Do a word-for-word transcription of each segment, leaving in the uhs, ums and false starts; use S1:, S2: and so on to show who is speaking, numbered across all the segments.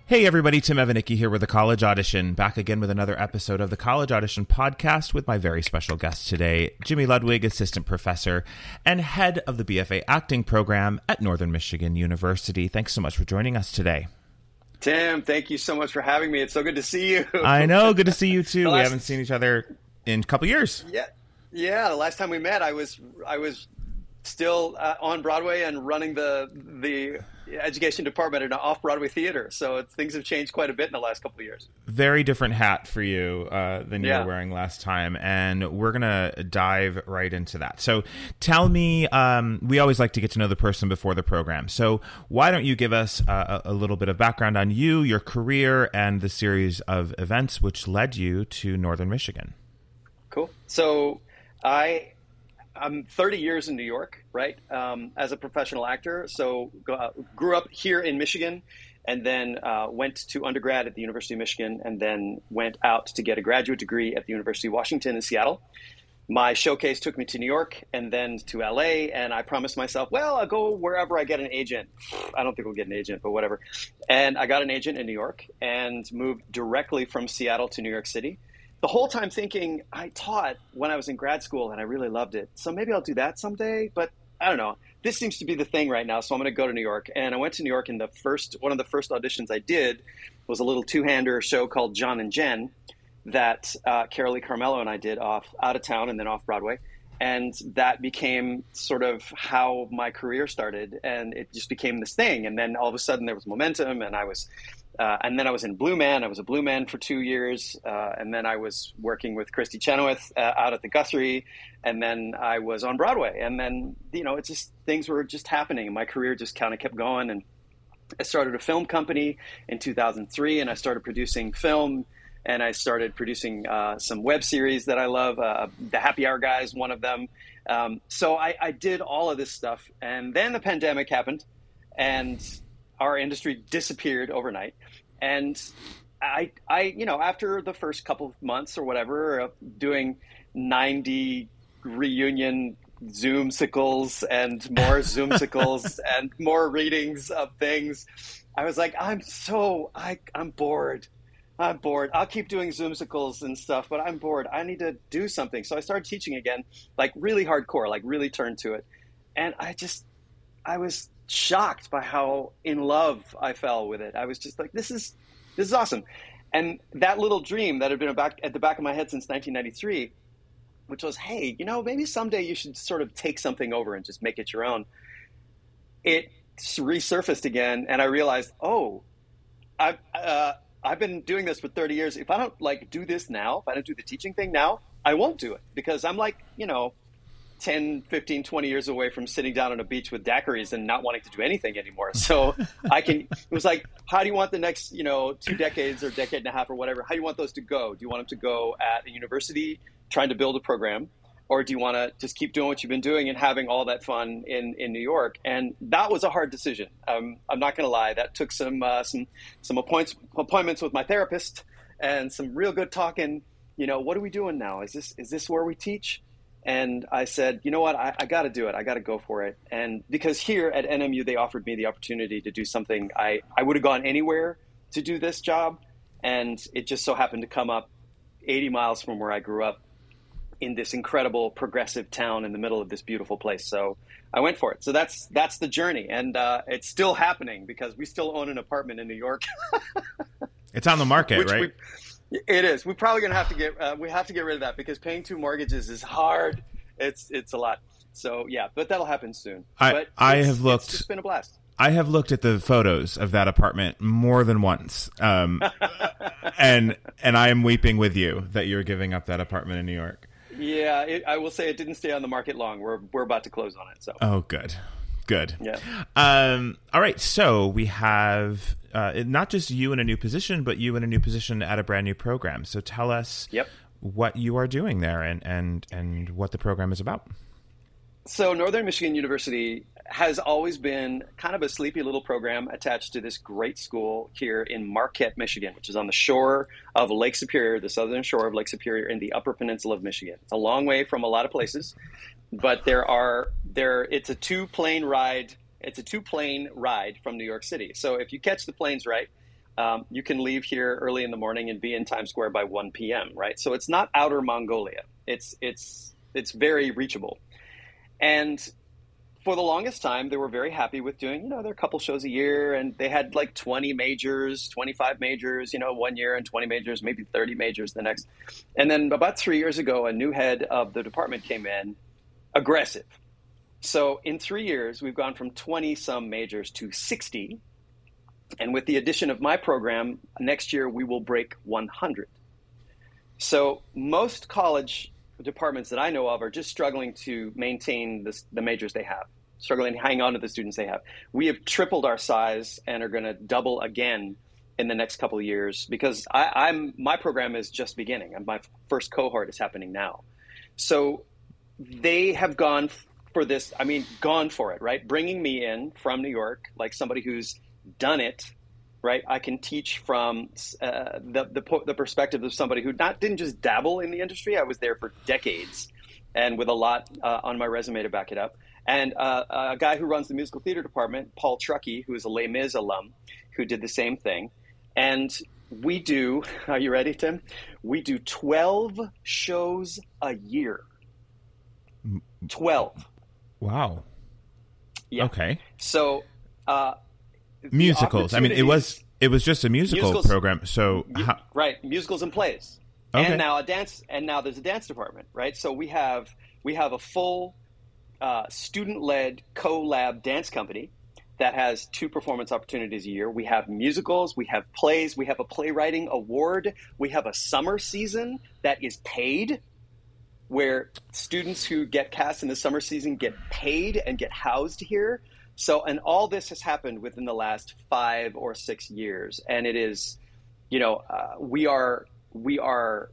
S1: Hey everybody, Tim Evanicki here with the College Audition, back again with another episode of the College Audition podcast with my very special guest today, Jimmy Ludwig, assistant professor and head of the B F A acting program at Northern Michigan University. Thanks so much for joining us today.
S2: Tim, thank you so much for having me. It's so good to see you.
S1: I know, good to see you too.
S2: last...
S1: We haven't seen each other in a couple years.
S2: Yeah, yeah. The last time we met, I was I was still uh, on Broadway and running the the education department in an off-Broadway theater. So it's, things have changed quite a bit in the last couple of years.
S1: Very different hat for you uh, than you
S2: yeah.
S1: were wearing last time. And we're going to dive right into that. So tell me, um, we always like to get to know the person before the program. So why don't you give us uh, a little bit of background on you, your career, and the series of events which led you to Northern Michigan?
S2: Cool. So I... I'm thirty years in New York, right, um, as a professional actor. So uh, grew up here in Michigan and then uh, went to undergrad at the University of Michigan and then went out to get a graduate degree at the University of Washington in Seattle. My showcase took me to New York and then to L A, and I promised myself, well, I'll go wherever I get an agent. I don't think we'll get an agent, but whatever. And I got an agent in New York and moved directly from Seattle to New York City. The whole time thinking, I taught when I was in grad school and I really loved it. So maybe I'll do that someday, but I don't know. This seems to be the thing right now, so I'm going to go to New York. And I went to New York, and the first one of the first auditions I did was a little two-hander show called John and Jen that uh, Carolee Carmello and I did off out of town and then off Broadway. And that became sort of how my career started, and it just became this thing. And then all of a sudden there was momentum, and I was Uh, and then I was in Blue Man. I was a Blue Man for two years. Uh, and then I was working with Kristy Chenoweth uh, out at the Guthrie. And then I was on Broadway. And then, you know, it's just things were just happening. My career just kind of kept going. And I started a film company in two thousand three, and I started producing film. And I started producing uh, some web series that I love. Uh, the Happy Hour Guys, one of them. Um, so I, I did all of this stuff. And then the pandemic happened. And our industry disappeared overnight. And I, I, you know, after the first couple of months or whatever, uh, doing ninety reunion Zoomsicles and more Zoomsicles and more readings of things, I was like, I'm so, I, I'm bored. I'm bored. I'll keep doing Zoomsicles and stuff, but I'm bored. I need to do something. So I started teaching again, like really hardcore, like really turned to it. And I just, I was shocked by how in love I fell with it. I was just like, this is this is awesome. And that little dream that had been back at the back of my head since nineteen ninety-three, which was, hey, you know, maybe someday you should sort of take something over and just make it your own. It resurfaced again, and I realized, oh, I've uh, I've been doing this for thirty years. If I don't like do this now, if I don't do the teaching thing now, I won't do it, because I'm like, you know, ten, fifteen, twenty years away from sitting down on a beach with daiquiris and not wanting to do anything anymore. So I can, it was like, how do you want the next, you know, two decades or decade and a half or whatever, how do you want those to go? Do you want them to go at a university trying to build a program? Or do you want to just keep doing what you've been doing and having all that fun in, in New York? And that was a hard decision. Um, I'm not going to lie. That took some, uh, some, some appoints, appointments with my therapist and some real good talking. You know, what are we doing now? Is this, is this where we teach? And I said, you know what, I, I got to do it. I got to go for it. And because here at N M U, they offered me the opportunity to do something I, I would have gone anywhere to do this job. And it just so happened to come up eighty miles from where I grew up in this incredible progressive town in the middle of this beautiful place. So I went for it. So that's that's the journey. And uh, it's still happening because we still own an apartment in New York.
S1: It's on the market,
S2: Which
S1: right?
S2: We, It is. We're probably going to have to get uh, we have to get rid of that because paying two mortgages is hard. It's it's a lot. So yeah, but that'll happen soon.
S1: I
S2: but
S1: I have looked.
S2: It's just been a blast.
S1: I have looked at the photos of that apartment more than once, um, and and I am weeping with you that you're giving up that apartment in New York.
S2: Yeah, it, I will say it didn't stay on the market long. We're we're about to close on it. So
S1: oh, good, good.
S2: Yeah.
S1: Um. All right. So we have. Uh, not just you in a new position, but you in a new position at a brand new program. So tell us
S2: yep.
S1: what you are doing there and, and, and what the program is about.
S2: So Northern Michigan University has always been kind of a sleepy little program attached to this great school here in Marquette, Michigan, which is on the shore of Lake Superior, the southern shore of Lake Superior in the Upper Peninsula of Michigan. It's a long way from a lot of places, but there are there. It's a two-plane ride It's a two-plane ride from New York City. So if you catch the planes right, Um, you can leave here early in the morning and be in Times Square by one p.m., right? So it's not outer Mongolia. It's it's it's very reachable. And for the longest time, they were very happy with doing, you know, their couple shows a year, and they had like twenty majors, twenty-five majors, you know, one year, and twenty majors, maybe thirty majors the next. And then about three years ago, a new head of the department came in, aggressive. So in three years, we've gone from twenty some majors to sixty. And with the addition of my program, next year we will break one hundred. So most college departments that I know of are just struggling to maintain this, the majors they have, struggling to hang on to the students they have. We have tripled our size and are going to double again in the next couple of years, because I, I'm my program is just beginning, and my first cohort is happening now. So they have gone for this, I mean, gone for it, right? Bringing me in from New York, like somebody who's done it, right? I can teach from uh, the, the the perspective of somebody who not didn't just dabble in the industry. I was there for decades, and with a lot uh, on my resume to back it up. And uh, a guy who runs the musical theater department, Paul Truckee, who is a Les Mis alum, who did the same thing. And we do, are you ready, Tim? We do twelve shows a year. twelve.
S1: Wow.
S2: Yeah.
S1: Okay.
S2: So, uh,
S1: musicals. I mean, it was it was just a musical
S2: musicals,
S1: program. So how,
S2: right, musicals and plays,
S1: okay.
S2: and now a dance, and now there's a dance department, right? So we have we have a full uh, student-led co-lab dance company that has two performance opportunities a year. We have musicals, we have plays, we have a playwriting award, we have a summer season that is paid, where students who get cast in the summer season get paid and get housed here. So, and all this has happened within the last five or six years. And it is, you know, uh, we are, we are,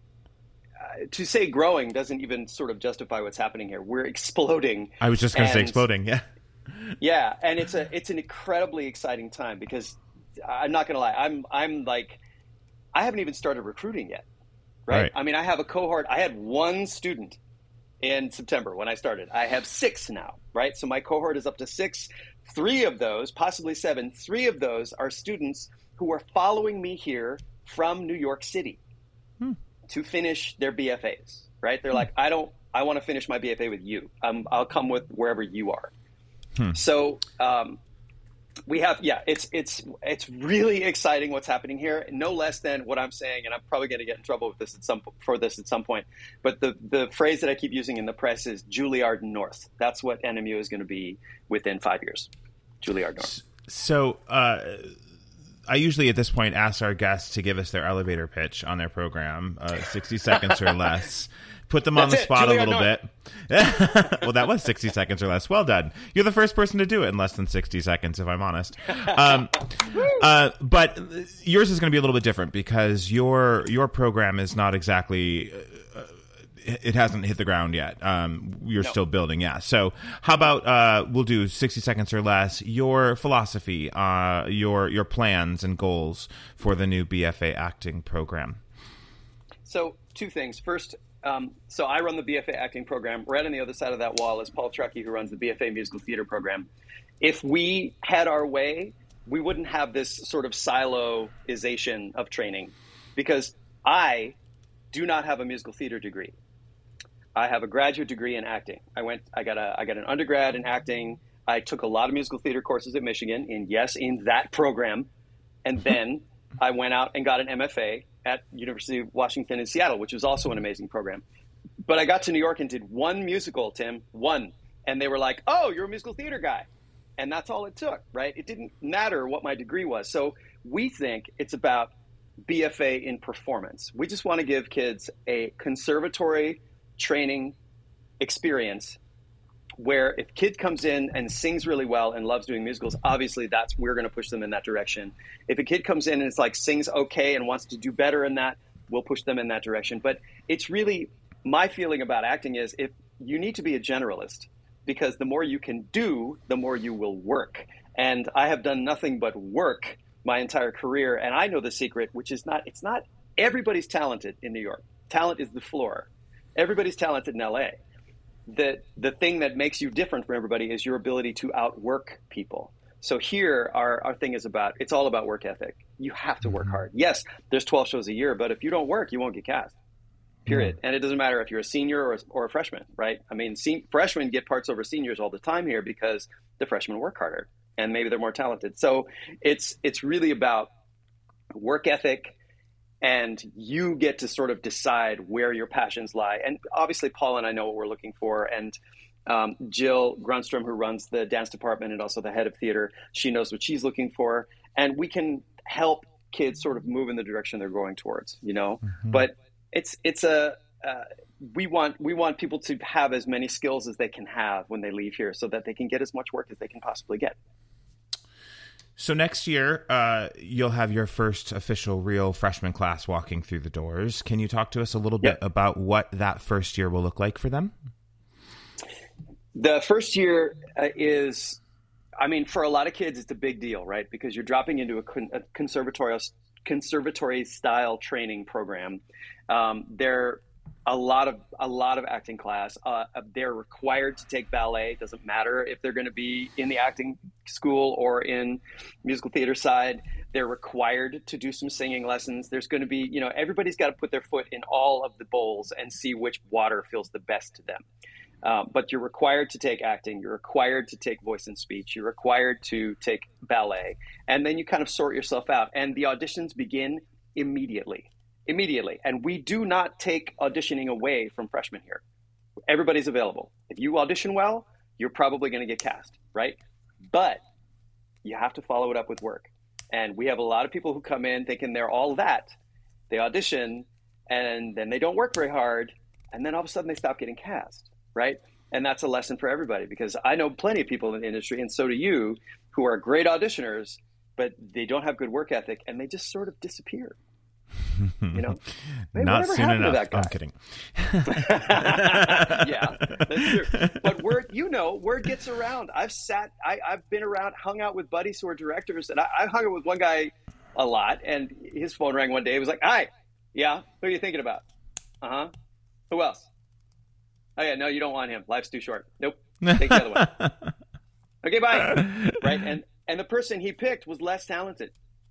S2: uh, to say growing doesn't even sort of justify what's happening here. We're exploding.
S1: I was just going to say exploding. Yeah.
S2: Yeah. And it's a, it's an incredibly exciting time, because I'm not going to lie. I'm, I'm like, I haven't even started recruiting yet. Right? right. I mean, I have a cohort. I had one student in September when I started. I have six now, right? So my cohort is up to six. Three of those, possibly seven, three of those are students who are following me here from New York City hmm. to finish their B F As, right? They're hmm. like, I don't, I want to finish my B F A with you. Um, I'll come with wherever you are. Hmm. So um, we have, yeah, it's it's it's really exciting what's happening here. No less than what I'm saying, and I'm probably going to get in trouble with this at some for this at some point. But the the phrase that I keep using in the press is Juilliard North. That's what N M U is going to be within five years. Juilliard North.
S1: So uh, I usually at this point ask our guests to give us their elevator pitch on their program, uh, sixty seconds or less. Put them on
S2: That's
S1: the spot
S2: it,
S1: a little
S2: North.
S1: bit. Well, that was sixty seconds or less. Well done. You're the first person to do it in less than sixty seconds, if I'm honest. Um, uh, but yours is going to be a little bit different, because your your program is not exactly... Uh, it hasn't hit the ground yet. Um, you're
S2: no.
S1: still building, yeah. So how about uh, we'll do sixty seconds or less, your philosophy, uh, your your plans and goals for the new B F A acting program.
S2: So two things. First, um, so I run the B F A acting program. Right on the other side of that wall is Paul Truckee, who runs the B F A musical theater program. If we had our way, we wouldn't have this sort of siloization of training, because I do not have a musical theater degree. I have a graduate degree in acting. I went, I got a, I got an undergrad in acting. I took a lot of musical theater courses at Michigan, in yes, in that program. And then I went out and got an M F A at University of Washington in Seattle, which was also an amazing program. But I got to New York and did one musical, Tim, one. And they were like, oh, you're a musical theater guy. And that's all it took, right? It didn't matter what my degree was. So we think it's about B F A in performance. We just want to give kids a conservatory training experience where if kid comes in and sings really well and loves doing musicals, obviously that's, we're going to push them in that direction. If a kid comes in and it's like sings okay and wants to do better in that, we'll push them in that direction. But it's really, my feeling about acting is, if you need to be a generalist, because the more you can do, the more you will work. And I have done nothing but work my entire career. And I know the secret, which is not, it's not, everybody's talented in New York. Talent is the floor. Everybody's talented in L A. The the thing that makes you different from everybody is your ability to outwork people. So here, our, our thing is about, it's all about work ethic. You have to work
S1: Mm-hmm.
S2: hard. Yes, there's twelve shows a year, but if you don't work, you won't get cast. Period. Mm-hmm. And it doesn't matter if you're a senior or a, or a freshman, right? I mean, se- freshmen get parts over seniors all the time here because the freshmen work harder and maybe they're more talented. So it's it's really about work ethic, and you get to sort of decide where your passions lie. And obviously, Paul and I know what we're looking for, and um, Jill Grunstrom, who runs the dance department and also the head of theater, she knows what she's looking for, and we can help kids sort of move in the direction they're going towards, you know. Mm-hmm. But it's it's a uh, we want we want people to have as many skills as they can have when they leave here, so that they can get as much work as they can possibly get.
S1: So next year, uh, you'll have your first official real freshman class walking through the doors. Can you talk to us a little bit yep. about what that first year will look like for them?
S2: The first year uh, is, I mean, for a lot of kids, it's a big deal, right? Because you're dropping into a, con- a conservatory conservatory style training program. Um, they're a lot of a lot of acting class. Uh, they're required to take ballet. It doesn't matter if they're going to be in the acting school or in musical theater side. They're required to do some singing lessons. There's going to be, you know, everybody's got to put their foot in all of the bowls and see which water feels the best to them. Um, but you're required to take acting. You're required to take voice and speech. You're required to take ballet. And then you kind of sort yourself out. And the auditions begin immediately. Immediately. And we do not take auditioning away from freshmen here. Everybody's available. If you audition well, you're probably going to get cast, right? But you have to follow it up with work. And we have a lot of people who come in thinking they're all that. They audition, and then they don't work very hard, and then all of a sudden they stop getting cast, right? And that's a lesson for everybody, because I know plenty of people in the industry, and so do you, who are great auditioners, but they don't have good work ethic, and they just sort of disappear. You know, hey,
S1: not soon enough. I'm kidding.
S2: Yeah, that's true. But word, you know, word gets around. I've sat, I, I've been around, hung out with buddies who are directors, and I, I hung out with one guy a lot, and his phone rang one day. He was like, "Hi, yeah, who are you thinking about? Uh huh. Who else? Oh yeah, no, you don't want him. Life's too short. Nope. Take the other one. Okay, bye." Right, and and the person he picked was less talented.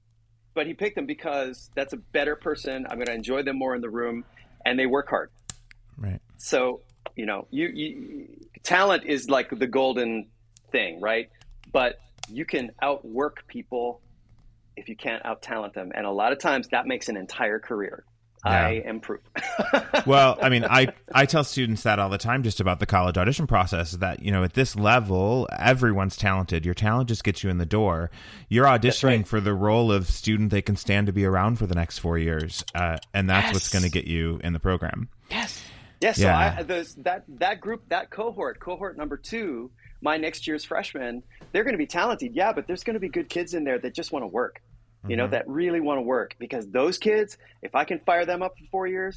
S2: But he picked them because that's a better person. I'm going to enjoy them more in the room, and they work hard.
S1: Right.
S2: So, you know, you, you talent is like the golden thing, right? But you can outwork people if you can't out-talent them. And a lot of times that makes an entire career. Yeah. I am proof.
S1: Well, I mean, I, I tell students that all the time just about the college audition process, that, you know, at this level, everyone's talented. Your talent just gets you in the door. You're auditioning right. for the role of student they can stand to be around for the next four years. Uh, and that's yes. what's going to get you in the program.
S2: Yes. Yes. Yeah. So I, those, that, that group, that cohort, cohort number two, my next year's freshmen, they're going to be talented. Yeah. But there's going to be good kids in there that just want to work. You know, mm-hmm. that really want to work, because those kids, if I can fire them up for four years,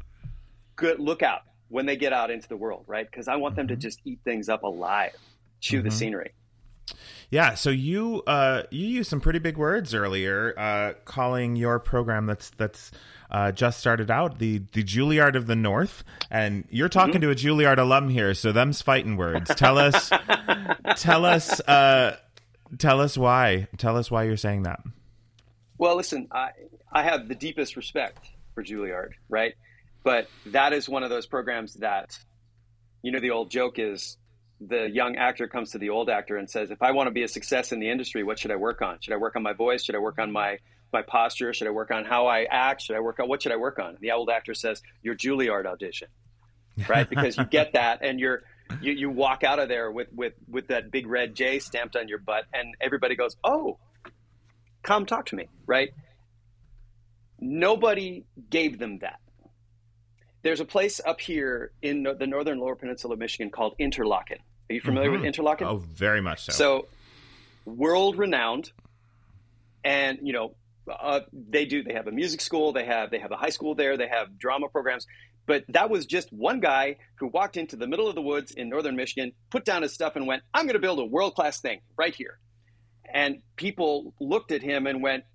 S2: good, look out when they get out into the world, right? Because I want mm-hmm. them to just eat things up alive, chew mm-hmm. the scenery.
S1: Yeah. So you uh, you used some pretty big words earlier, uh, calling your program that's that's uh, just started out the the Juilliard of the North, and you're talking mm-hmm. to a Juilliard alum here, so them's fighting words. Tell us, tell us, uh, tell us why. Tell us why you're saying that.
S2: Well, listen, I, I have the deepest respect for Juilliard, right? But that is one of those programs that, you know, the old joke is the young actor comes to the old actor and says, if I want to be a success in the industry, what should I work on? Should I work on my voice? Should I work on my, my posture? Should I work on how I act? Should I work on, what should I work on? And the old actor says, your Juilliard audition, right? Because you get that, and you're, you, you walk out of there with, with, with that big red J stamped on your butt, and everybody goes, oh, come talk to me, right? Nobody gave them that. There's a place up here in the northern lower peninsula of Michigan called Interlochen. Are you familiar mm-hmm. with Interlochen?
S1: Oh, very much so.
S2: So world renowned, and, you know, uh, they do, they have a music school, they have, they have a high school there, they have drama programs. But that was just one guy who walked into the middle of the woods in northern Michigan, put down his stuff and went, I'm going to build a world-class thing right here. And people looked at him and went,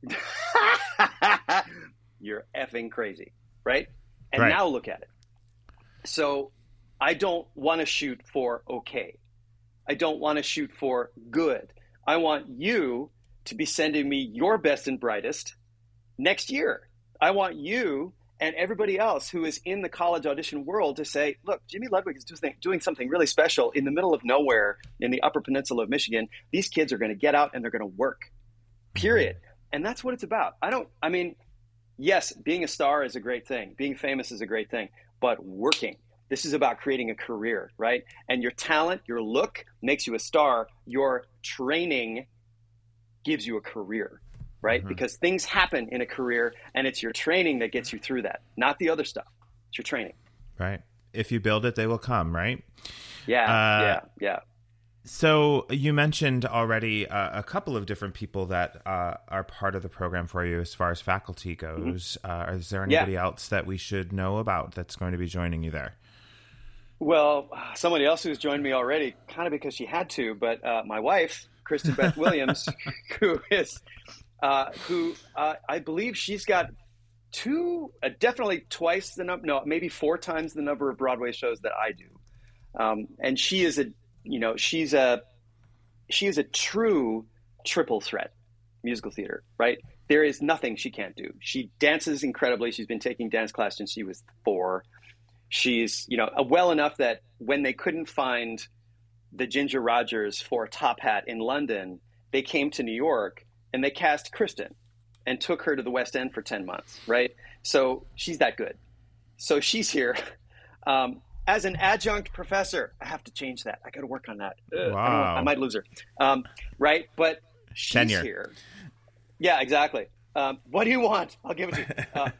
S2: you're effing crazy, right? And right. now look at it. So I don't want to shoot for okay. I don't want to shoot for good. I want you to be sending me your best and brightest, next year. I want you and everybody else who is in the college audition world to say, look, Jimmy Ludwig is doing something really special in the middle of nowhere in the Upper Peninsula of Michigan. These kids are going to get out and they're going to work, period. And that's what it's about. I don't, I mean, yes, being a star is a great thing. Being famous is a great thing, but working. This is about creating a career, right? And your talent, your look makes you a star. Your training gives you a career, right? Mm-hmm. Because things happen in a career, and it's your training that gets you through that, not the other stuff. It's your training.
S1: Right. If you build it, they will come, right?
S2: Yeah, uh, yeah, yeah.
S1: So you mentioned already uh, a couple of different people that uh, are part of the program for you as far as faculty goes. Mm-hmm. Uh, is there anybody yeah. else that we should know about that's going to be joining you there?
S2: Well, somebody else who's joined me already, kind of because she had to, but uh, my wife, Kristen Beth Williams, who is, uh, who uh, I believe she's got two, uh, definitely twice the number, no, maybe four times the number of Broadway shows that I do. Um, and she is a, you know, she's a, she is a true triple threat musical theater, right? There is nothing she can't do. She dances incredibly. She's been taking dance class since she was four. She's, you know, well enough that when they couldn't find the Ginger Rogers for Top Hat in London, they came to New York and they cast Kristen and took her to the West End for ten months, right? So she's that good. So she's here. Um, as an adjunct professor, I have to change that. I got to work on that. Ugh,
S1: wow.
S2: I, don't know, I might lose her. Um, right? But she's
S1: Tenure.
S2: here. Yeah, exactly. Um, what do you want? I'll give it to you. Uh,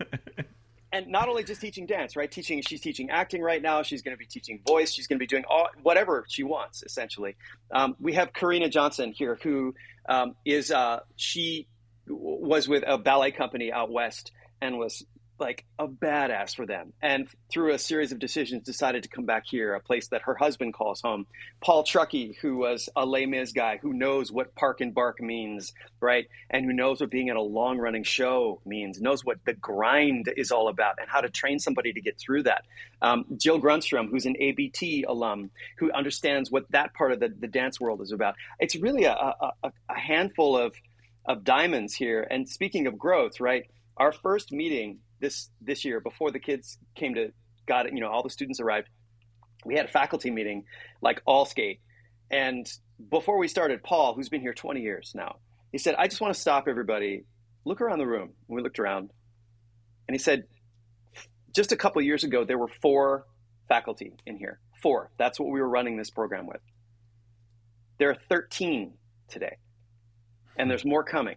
S2: And not only just teaching dance, right? Teaching, she's teaching acting right now. She's going to be teaching voice. She's going to be doing all whatever she wants, essentially. Um, we have Karina Johnson here, who um, is uh, she was with a ballet company out west and was like a badass for them. And through a series of decisions, decided to come back here, a place that her husband calls home. Paul Truckee, who was a Les Mis guy, who knows what park and bark means, right? And who knows what being in a long running show means, knows what the grind is all about and how to train somebody to get through that. Um, Jill Grunstrom, who's an A B T alum, who understands what that part of the, the dance world is about. It's really a, a, a handful of, of diamonds here. And speaking of growth, right? Our first meeting this this year, before the kids came to, got it, you know, all the students arrived, we had a faculty meeting, like all skate. And before we started, Paul, who's been here twenty years now, he said, I just want to stop everybody, look around the room. And we looked around and he said, just a couple of years ago, there were four faculty in here. Four. That's what we were running this program with. There are thirteen today, and there's more coming.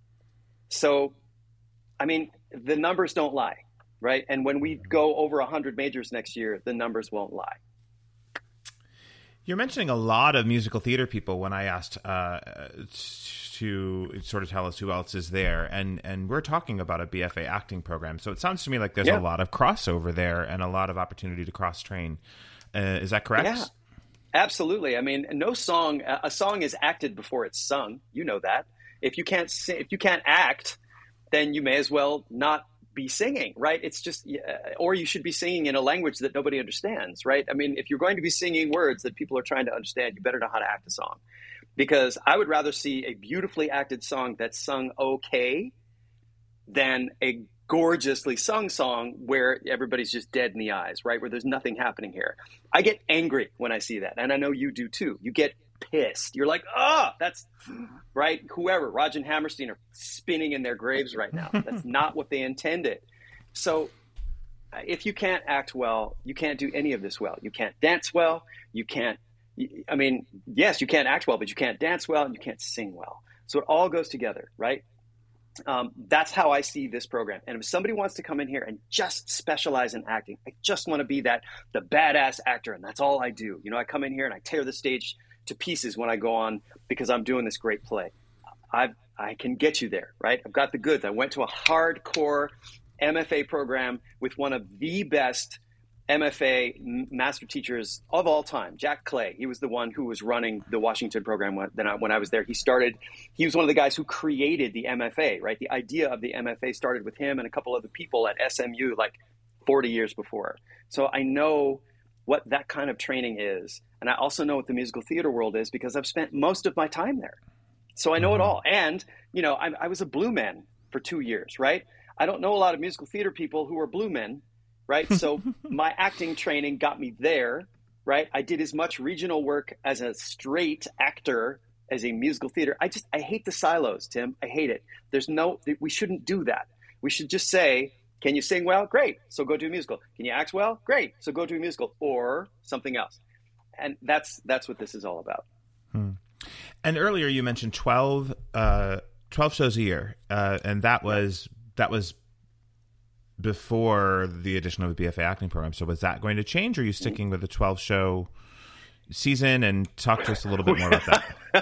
S2: So, I mean, the numbers don't lie, right? And when we go over one hundred majors next year, the numbers won't lie.
S1: You're mentioning a lot of musical theater people when I asked uh, to sort of tell us who else is there. And, and we're talking about a B F A acting program. So it sounds to me like there's
S2: yeah.
S1: a lot of crossover there and a lot of opportunity to cross-train. Uh, is that correct?
S2: Yeah, absolutely. I mean, no song, a song is acted before it's sung. You know that. If you can't sing, if you can't act, then you may as well not be singing, right? It's just, or you should be singing in a language that nobody understands, right? I mean, if you're going to be singing words that people are trying to understand, you better know how to act a song. Because I would rather see a beautifully acted song that's sung okay than a gorgeously sung song where everybody's just dead in the eyes, right? Where there's nothing happening here. I get angry when I see that. And I know you do too. You get pissed. You're like, oh, that's right. Whoever, Roger and Hammerstein are spinning in their graves right now. That's not what they intended. So if you can't act well, you can't do any of this well. You can't dance well. You can't, I mean, yes, you can't act well, but you can't dance well and you can't sing well. So it all goes together, right? Um, that's how I see this program. And if somebody wants to come in here and just specialize in acting, I just want to be that, the badass actor. And that's all I do. You know, I come in here and I tear the stage to pieces when I go on because I'm doing this great play. I I can get you there, right? I've got the goods. I went to a hardcore M F A program with one of the best M F A master teachers of all time, Jack Clay. He was the one who was running the Washington program when, then I, when I was there. He started, he was one of the guys who created the M F A, right? The idea of the M F A started with him and a couple other people at S M U like forty years before. So I know what that kind of training is. And I also know what the musical theater world is because I've spent most of my time there. So I know it all. And, you know, I, I was a Blue Man for two years, right? I don't know a lot of musical theater people who are blue men, right? So my acting training got me there, right? I did as much regional work as a straight actor as a musical theater. I just, I hate the silos, Tim. I hate it. There's no, we shouldn't do that. We should just say, can you sing well? Great. So go do a musical. Can you act well? Great. So go do a musical or something else. And that's, that's what this is all about.
S1: Hmm. And earlier you mentioned twelve, uh, twelve shows a year. Uh, and that was, that was before the addition of the B F A acting program. So was that going to change, or are you sticking with the twelve show season? And talk to us a little bit more about that.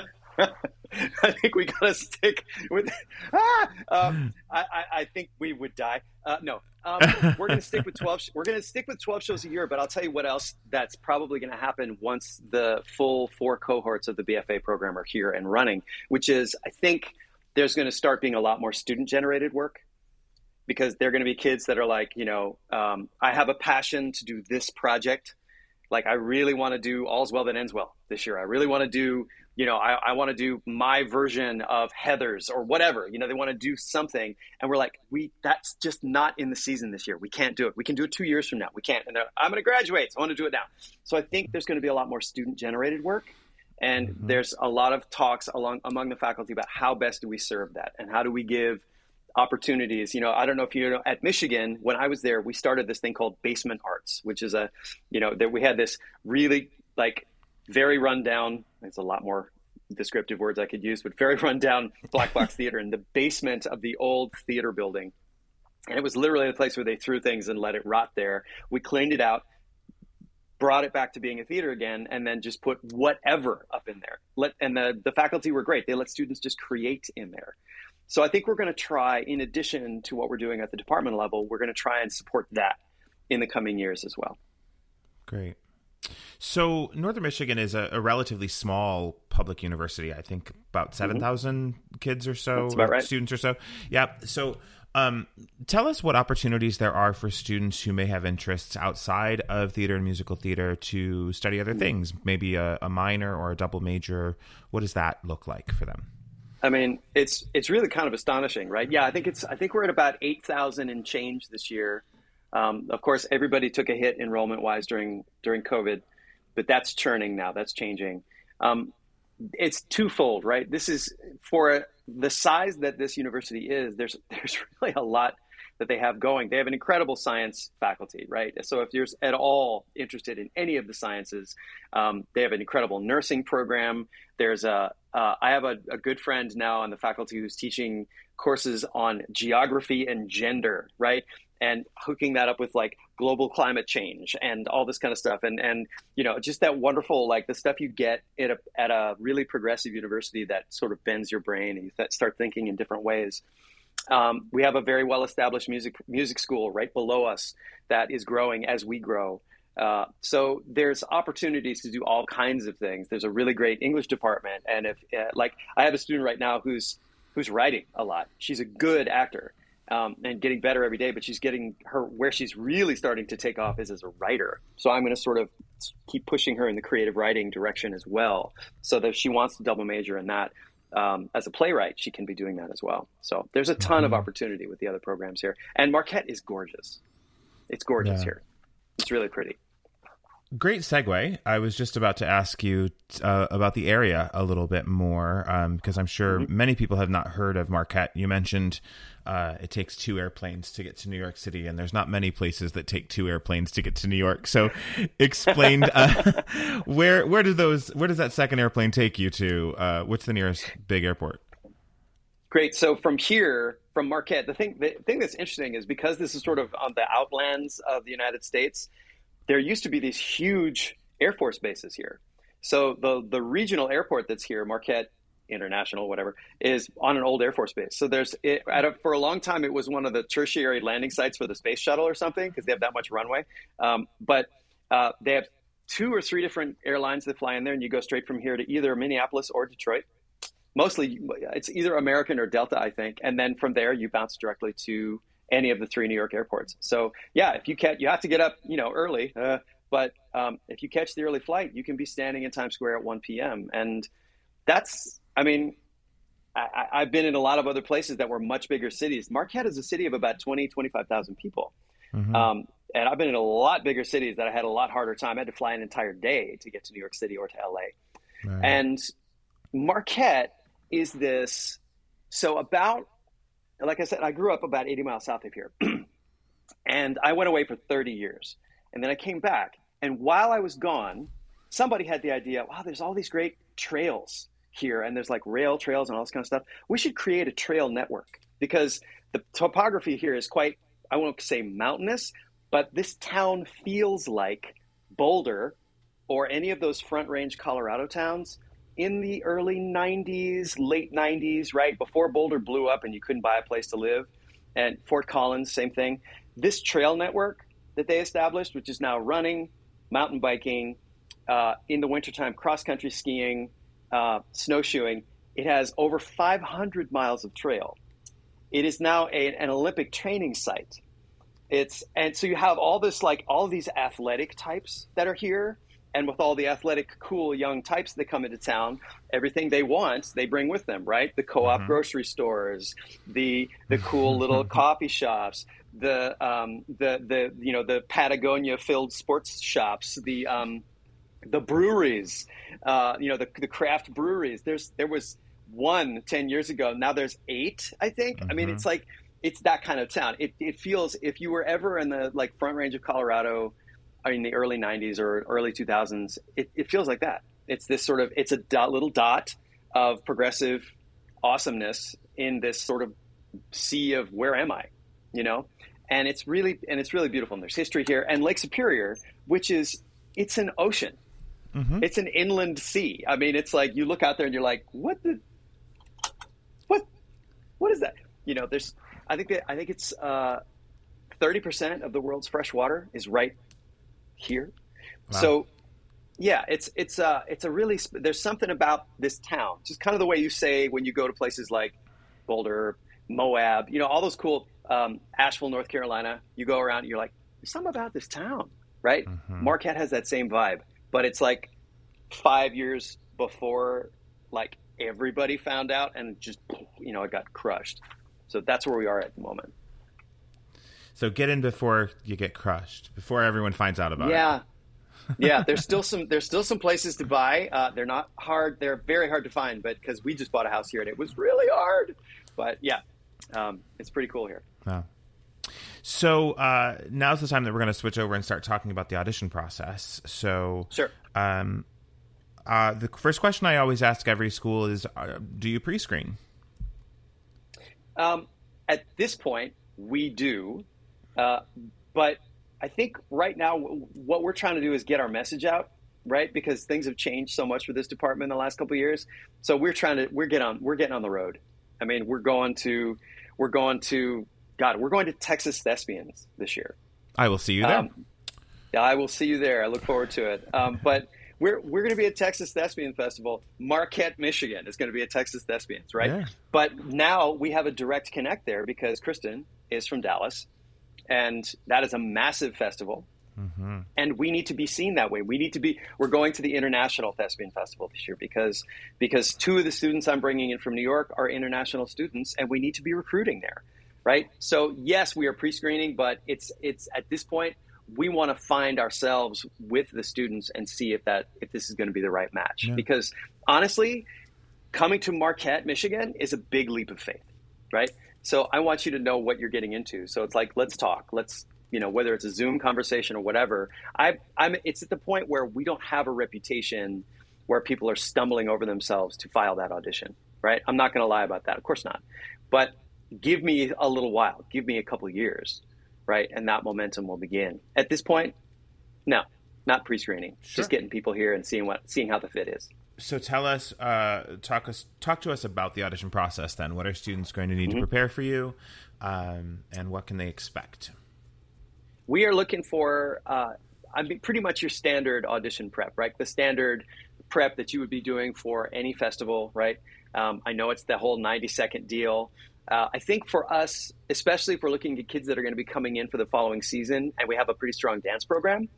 S2: I think we got to stick with, ah, um, I, I, I think we would die. Uh, no, um, we're going to stick with twelve. We're going to stick with twelve shows a year, but I'll tell you what else that's probably going to happen once the full four cohorts of the B F A program are here and running, which is, I think there's going to start being a lot more student generated work, because they're going to be kids that are like, you know, um, I have a passion to do this project. Like, I really want to do All's Well That Ends Well this year. I really want to do, you know, I, I want to do my version of Heathers or whatever. You know, they want to do something. And we're like, we that's just not in the season this year. We can't do it. We can do it two years from now. We can't. And they're, I'm going to graduate, so I want to do it now. So I think there's going to be a lot more student-generated work. And mm-hmm. there's a lot of talks along among the faculty about how best do we serve that, and how do we give opportunities. You know, I don't know if you know, at Michigan, when I was there, we started this thing called Basement Arts, which is a, you know, that we had this really like very rundown, there's a lot more descriptive words I could use, but very rundown black box theater in the basement of the old theater building. And it was literally the place where they threw things and let it rot there. We cleaned it out, brought it back to being a theater again, and then just put whatever up in there. Let, and the, the faculty were great. They let students just create in there. So I think we're going to try, in addition to what we're doing at the department level, we're going to try and support that in the coming years as well.
S1: Great. So Northern Michigan is a, a relatively small public university. I think about seven thousand mm-hmm. kids or so,
S2: That's about right.
S1: students or so. Yeah. So um, tell us what opportunities there are for students who may have interests outside of theater and musical theater to study other things, maybe a, a minor or a double major. What does that look like for them?
S2: I mean, it's it's really kind of astonishing, right? Yeah, I think it's I think we're at about eight thousand and change this year. Um, of course, everybody took a hit enrollment wise during during COVID, but that's churning now. That's changing. Um, it's twofold, right? This is for the size that this university is. There's there's really a lot that they have going. They have an incredible science faculty, right? So if you're at all interested in any of the sciences, um, they have an incredible nursing program. There's a, uh, I have a, a good friend now on the faculty who's teaching courses on geography and gender, right? And hooking that up with like global climate change and all this kind of stuff. And, and, you know, just that wonderful, like the stuff you get at a, at a really progressive university that sort of bends your brain and you th- start thinking in different ways. Um, we have a very well-established music music school right below us that is growing as we grow. Uh, so there's opportunities to do all kinds of things. There's a really great English department, and if uh, like I have a student right now who's who's writing a lot. She's a good actor um, and getting better every day, but she's getting her where she's really starting to take off is as a writer. So I'm going to sort of keep pushing her in the creative writing direction as well, so that if she wants to double major in that. Um, as a playwright, she can be doing that as well. So there's a ton of opportunity with the other programs here. And Marquette is gorgeous. It's gorgeous yeah. here. It's really pretty.
S1: Great segue. I was just about to ask you uh, about the area a little bit more, because um, I'm sure mm-hmm. many people have not heard of Marquette. You mentioned uh, it takes two airplanes to get to New York City, and there's not many places that take two airplanes to get to New York. So, explain uh, where where do those where does that second airplane take you to? Uh, what's the nearest big airport?
S2: Great. So from here, from Marquette, the thing the thing that's interesting is because this is sort of on the outlands of the United States. There used to be these huge Air Force bases here. So the the regional airport that's here, Marquette International, whatever, is on an old Air Force base. So there's, it, at a, for a long time, it was one of the tertiary landing sites for the space shuttle or something, because they have that much runway. Um, but uh, they have two or three different airlines that fly in there, and you go straight from here to either Minneapolis or Detroit. Mostly, it's either American or Delta, I think. And then from there, you bounce directly to any of the three New York airports. So yeah, if you catch, you have to get up, you know, early, uh, but um, if you catch the early flight, you can be standing in Times Square at one p.m. And that's, I mean, I, I've been in a lot of other places that were much bigger cities. Marquette is a city of about twenty, twenty-five thousand people. Mm-hmm. Um, and I've been in a lot bigger cities that I had a lot harder time. I had to fly an entire day to get to New York City or to L A. Right. And Marquette is this, so about, like I said, I grew up about eighty miles south of here. And I went away for thirty years. And then I came back. And while I was gone, somebody had the idea, wow, there's all these great trails here. And there's like rail trails and all this kind of stuff. We should create a trail network because the topography here is quite, I won't say mountainous, but this town feels like Boulder or any of those Front Range Colorado towns in the early nineties, late nineties, right? Before Boulder blew up and you couldn't buy a place to live. And Fort Collins, same thing. This trail network that they established, which is now running, mountain biking, uh, in the wintertime, cross-country skiing, uh, snowshoeing, it has over five hundred miles of trail. It is now a, an Olympic training site. It's and so you have all this, like all these athletic types that are here. And with all the athletic, cool young types that come into town, everything they want, they bring with them, right? The co-op mm-hmm. grocery stores, the the cool little coffee shops, the um, the the you know the Patagonia-filled sports shops, the um, the breweries, uh, you know the the craft breweries. There's there was one ten years ago. Now there's eight, I think. Mm-hmm. I mean, it's like it's that kind of town. It it feels, if you were ever in the like Front Range of Colorado, in the early nineties or early two thousands, it, it feels like that. It's this sort of, it's a dot, little dot of progressive awesomeness in this sort of sea of where am I, you know? And it's really, and it's really beautiful. And there's history here. And Lake Superior, which is, it's an ocean. Mm-hmm. It's an inland sea. I mean, it's like, you look out there and you're like, what the, what, what is that? You know, there's, I think that, I think it's uh, thirty percent of the world's fresh water is right here. Wow. So yeah, it's it's uh it's a really, there's something about this town, just kind of the way you say when you go to places like Boulder, Moab, you know, all those cool, um, Asheville, North Carolina, you go around and you're like, there's something about this town, right? Mm-hmm. Marquette has that same vibe, but it's like five years before like everybody found out and just, you know, it got crushed. So that's where we are at the moment.
S1: So get in before you get crushed, before everyone finds out about
S2: yeah.
S1: it.
S2: Yeah. Yeah. There's still some, there's still some places to buy. Uh, they're not hard. They're very hard to find, but because we just bought a house here and it was really hard, but yeah, um, it's pretty cool here.
S1: Wow. So uh, now's the time that we're going to switch over and start talking about the audition process. So
S2: sure.
S1: Um, uh, the first question I always ask every school is, uh, do you pre-screen?
S2: Um, at this point, we do. Uh, but I think right now what we're trying to do is get our message out, right? Because things have changed so much for this department in the last couple of years. So we're trying to, we're getting on, we're getting on the road. I mean, we're going to, we're going to, God, we're going to Texas Thespians this year.
S1: I will see you there.
S2: Um, yeah, I will see you there. I look forward to it. Um, but we're, we're going to be at Texas Thespian Festival. Marquette, Michigan is going to be at Texas Thespians, right? Yeah. But now we have a direct connect there because Kristen is from Dallas. And that is a massive festival. Mm-hmm. And we need to be seen that way. We need to be, we're going to the International Thespian Festival this year because, because two of the students I'm bringing in from New York are international students and we need to be recruiting there. Right. So yes, we are pre-screening, but it's, it's at this point, we want to find ourselves with the students and see if that, if this is going to be the right match. Yeah. Because honestly, coming to Marquette, Michigan is a big leap of faith. Right. So I want you to know what you're getting into. So it's like, let's talk. Let's, you know, whether it's a Zoom conversation or whatever. I, I'm. It's at the point where we don't have a reputation where people are stumbling over themselves to file that audition, right? I'm not going to lie about that. Of course not. But give me a little while. Give me a couple of years, right? And that momentum will begin. At this point, no, not pre-screening. Sure. Just getting people here and seeing what, seeing how the fit is.
S1: So tell us, uh, talk us, talk to us about the audition process. Then, what are students going to need mm-hmm. to prepare for you, um, and what can they expect?
S2: We are looking for, uh, I mean, pretty much your standard audition prep, right? The standard prep that you would be doing for any festival, right? Um, I know it's the whole ninety second deal. Uh, I think for us, especially if we're looking at kids that are going to be coming in for the following season, and we have a pretty strong dance program,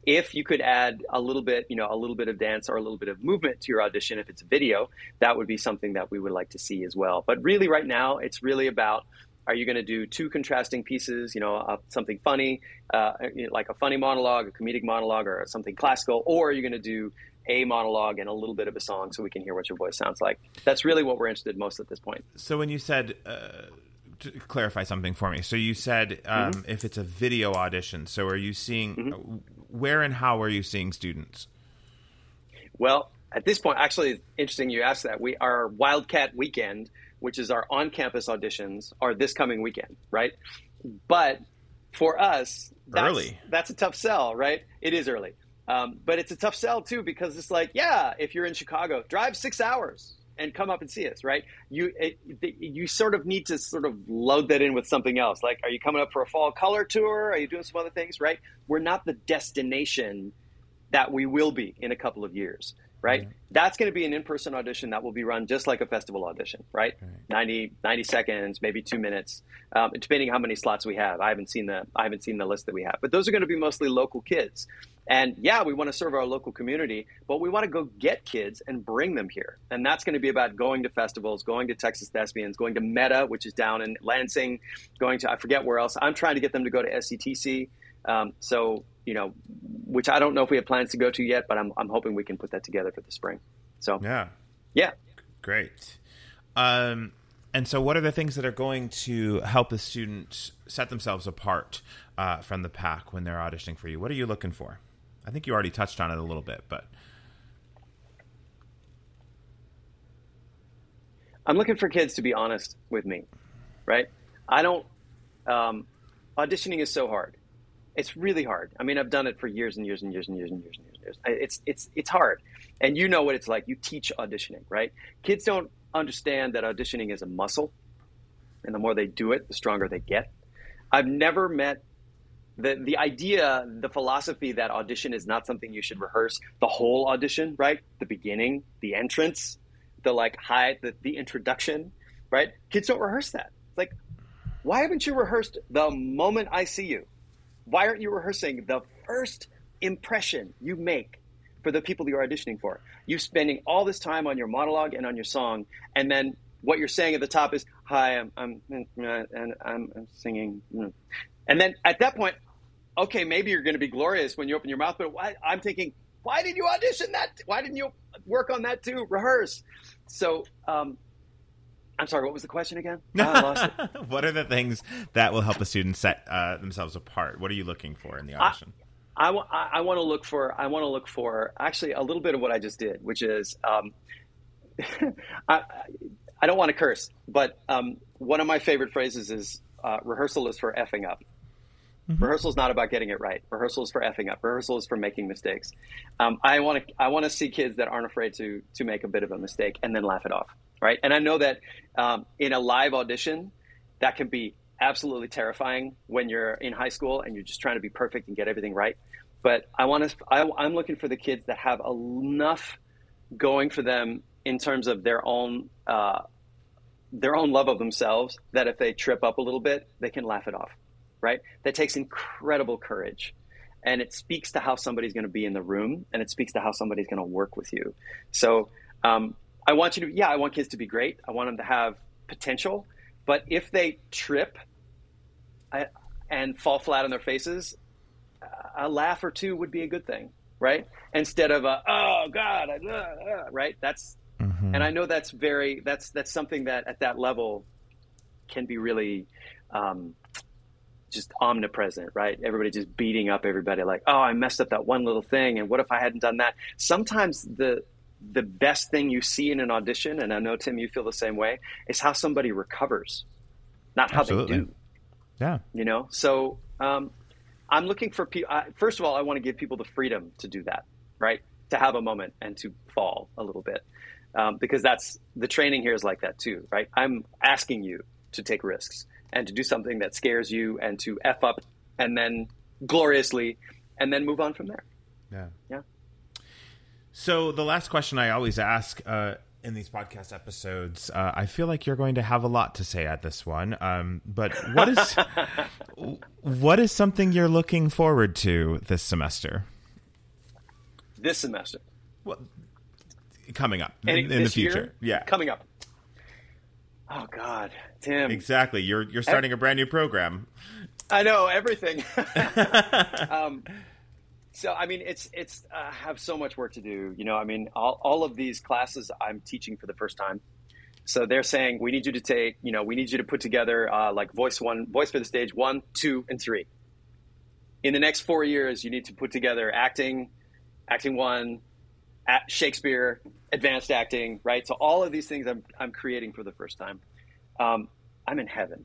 S2: if you could add a little bit, you know, a little bit of dance or a little bit of movement to your audition, if it's a video, that would be something that we would like to see as well. But really right now, it's really about, are you going to do two contrasting pieces, you know, uh, something funny, uh, you know, like a funny monologue, a comedic monologue, or something classical, or are you going to do a monologue and a little bit of a song so we can hear what your voice sounds like? That's really what we're interested in most at this point.
S1: So when you said... Uh... to clarify something for me. So you said um, mm-hmm. if it's a video audition, so are you seeing, mm-hmm. where and how are you seeing students?
S2: Well, at this point, actually, it's interesting you asked that. We Our Wildcat Weekend, which is our on-campus auditions, are this coming weekend, right? But for us, that's,
S1: early.
S2: That's a tough sell, right? It is early. Um, but it's a tough sell, too, because it's like, yeah, if you're in Chicago, drive six hours. And come up and see us, right? You it, you sort of need to sort of load that in with something else. Like, are you coming up for a fall color tour? Are you doing some other things, right? We're not the destination that we will be in a couple of years, right? Mm-hmm. That's going to be an in-person audition that will be run just like a festival audition, right? right. ninety, ninety seconds, maybe two minutes, um, depending how many slots we have. I haven't seen the I haven't seen the list that we have, but those are going to be mostly local kids. And yeah, we want to serve our local community, but we want to go get kids and bring them here. And that's going to be about going to festivals, going to Texas Thespians, going to Meta, which is down in Lansing, going to, I forget where else. I'm trying to get them to go to S C T C. Um, so, you know, which I don't know if we have plans to go to yet, but I'm, I'm hoping we can put that together for the spring. So,
S1: yeah.
S2: Yeah.
S1: Great. Um, and so what are the things that are going to help the students set themselves apart uh, from the pack when they're auditioning for you? What are you looking for? I think you already touched on it a little bit, but
S2: I'm looking for kids to be honest with me, right? I don't, um, auditioning is so hard. It's really hard. I mean, I've done it for years and years and years and years and years and years and years. It's, it's, it's hard. And you know what it's like. You teach auditioning, right? Kids don't understand that auditioning is a muscle, and the more they do it, the stronger they get. I've never met The the idea, the philosophy that audition is not something you should rehearse the whole audition, right? The beginning, the entrance, the like high, the, the introduction, right? Kids don't rehearse that. It's like, why haven't you rehearsed the moment I see you? Why aren't you rehearsing the first impression you make for the people you're auditioning for? You spending all this time on your monologue and on your song, and then what you're saying at the top is, "Hi, I'm I'm and I'm, I'm singing," and then at that point, okay, maybe you're going to be glorious when you open your mouth, but why, I'm thinking, why did you audition that? Why didn't you work on that too? Rehearse. So, um, I'm sorry, what was the question again? Oh, I lost it.
S1: What are the things that will help the students set uh, themselves apart? What are you looking for in the audition?
S2: I, I, I, I want to look for, I want to look for actually a little bit of what I just did, which is, um, I, I don't want to curse, but um, one of my favorite phrases is uh, rehearsal is for effing up. Mm-hmm. Rehearsal is not about getting it right. Rehearsal is for effing up. Rehearsal is for making mistakes. Um, I want to I want to see kids that aren't afraid to to make a bit of a mistake and then laugh it off, right? And I know that um, in a live audition, that can be absolutely terrifying when you're in high school and you're just trying to be perfect and get everything right. But I want to. I, I'm looking for the kids that have enough going for them in terms of their own uh, their own love of themselves that if they trip up a little bit, they can laugh it off. Right? That takes incredible courage, and it speaks to how somebody's going to be in the room, and it speaks to how somebody's going to work with you. So um, I want you to, yeah, I want kids to be great. I want them to have potential, but if they trip I, and fall flat on their faces, a laugh or two would be a good thing, right? Instead of a, oh God, I, uh, uh, right? That's, mm-hmm. and I know that's very, that's, that's something that at that level can be really, um, just omnipresent, right? Everybody just beating up everybody like, oh, I messed up that one little thing. And what if I hadn't done that? Sometimes the the best thing you see in an audition, and I know, Tim, you feel the same way, is how somebody recovers, not how
S1: Absolutely.
S2: they do.
S1: Yeah.
S2: You know? So um, I'm looking for people. First of all, I want to give people the freedom to do that, right? To have a moment and to fall a little bit. Um, because that's, the training here is like that too, right? I'm asking you to take risks and to do something that scares you and to F up and then gloriously and then move on from there.
S1: Yeah.
S2: Yeah.
S1: So the last question I always ask uh, in these podcast episodes, uh, I feel like you're going to have a lot to say at this one. Um, but what is what is something you're looking forward to this semester?
S2: this semester.
S1: Well, coming up
S2: And
S1: in, in the future.
S2: Year,
S1: yeah.
S2: Coming up. Oh, God, Tim.
S1: Exactly. You're you're starting a brand new program.
S2: I know, everything. um, so, I mean, it's, it's, uh, I have so much work to do. You know, I mean, all, all of these classes I'm teaching for the first time. So they're saying, we need you to take, you know, we need you to put together uh, like voice one, voice for the stage one, two, and three. In the next four years, you need to put together acting, acting one, at Shakespeare, advanced acting, right? So all of these things I'm, I'm creating for the first time. Um, I'm in heaven.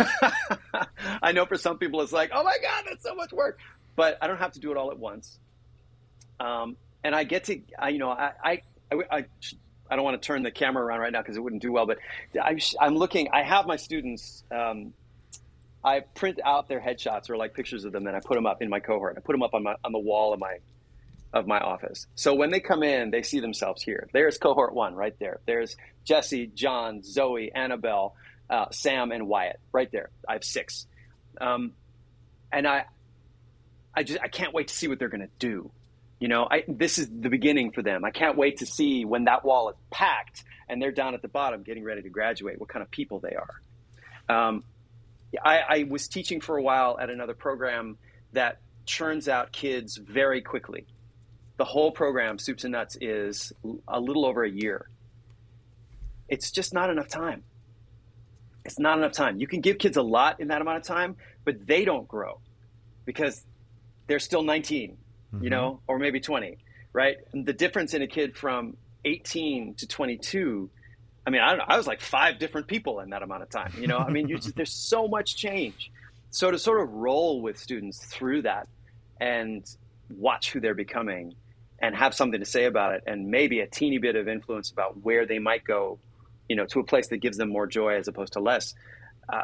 S2: I know for some people it's like, oh my God, that's so much work, but I don't have to do it all at once. Um, and I get to, I, you know, I, I, I, I I don't want to turn the camera around right now because it wouldn't do well, but I, I'm looking, I have my students, um, I print out their headshots or like pictures of them and I put them up in my cohort. I put them up on my, on the wall of my, of my office. So when they come in, they see themselves here. There's cohort one right there. There's Jesse, John, Zoe, Annabelle, uh, Sam, and Wyatt right there. I have six. Um, and I, I just, I can't wait to see what they're going to do. You know, I, this is the beginning for them. I can't wait to see when that wall is packed and they're down at the bottom getting ready to graduate, what kind of people they are. Um, I, I was teaching for a while at another program that churns out kids very quickly. The whole program, Soups and Nuts, is a little over a year. It's just not enough time. It's not enough time. You can give kids a lot in that amount of time, but they don't grow because they're still nineteen. Mm-hmm. You know, or maybe twenty, right? And the difference in a kid from eighteen to twenty-two, I mean, I don't know, I was like five different people in that amount of time, you know? I mean, you just, there's so much change. So to sort of roll with students through that and watch who they're becoming and have something to say about it and maybe a teeny bit of influence about where they might go, you know, to a place that gives them more joy as opposed to less. Uh,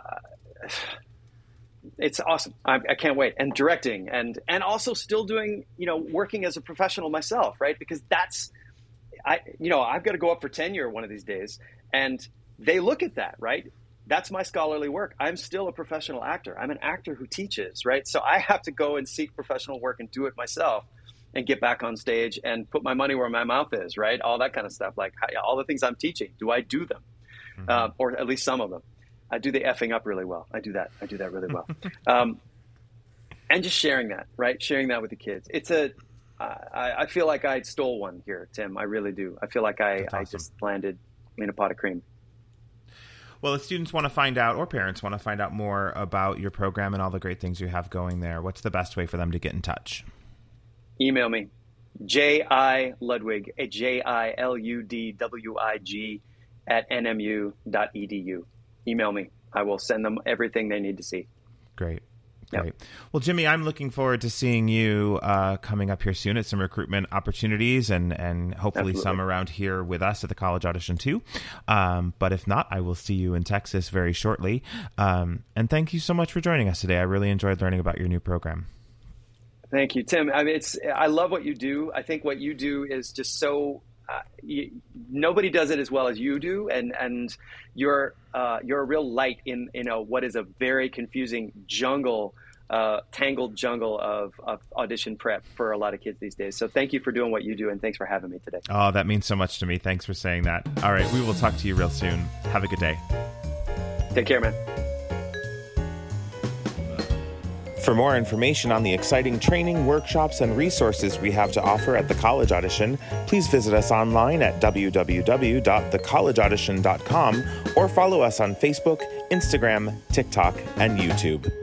S2: It's awesome. I, I can't wait. And directing and, and also still doing, you know, working as a professional myself, right? Because that's, I, you know, I've got to go up for tenure one of these days and they look at that, right? That's my scholarly work. I'm still a professional actor. I'm an actor who teaches, right? So I have to go and seek professional work and do it myself and get back on stage and put my money where my mouth is, right? All that kind of stuff. Like all the things I'm teaching, do I do them? Mm-hmm. Uh, or at least some of them. I do the effing up really well. I do that. I do that really well. Um, and just sharing that, right? Sharing that with the kids. It's a, uh, I, I feel like I stole one here, Tim. I really do. I feel like I, awesome. I just landed in a pot of cream.
S1: Well, if students want to find out or parents want to find out more about your program and all the great things you have going there, what's the best way for them to get in touch?
S2: Email me, J I Ludwig, J I L U D W I G at N M U dot E D U. Email me. I will send them everything they need to see.
S1: Great. Great. Yep. Well, Jimmy, I'm looking forward to seeing you uh, coming up here soon at some recruitment opportunities and, and hopefully Absolutely. Some around here with us at the College Audition too. Um, but if not, I will see you in Texas very shortly. Um, and thank you so much for joining us today. I really enjoyed learning about your new program.
S2: Thank you, Tim. I mean, it's, I love what you do. I think what you do is just so Uh, you, nobody does it as well as you do, and and you're uh, you're a real light in you know what is a very confusing jungle, uh, tangled jungle of, of audition prep for a lot of kids these days. So thank you for doing what you do, and thanks for having me today.
S1: Oh, that means so much to me. Thanks for saying that. All right, we will talk to you real soon. Have a good day.
S2: Take care, man.
S1: For more information on the exciting training, workshops, and resources we have to offer at the College Audition, please visit us online at w w w dot the college audition dot com or follow us on Facebook, Instagram, TikTok, and YouTube.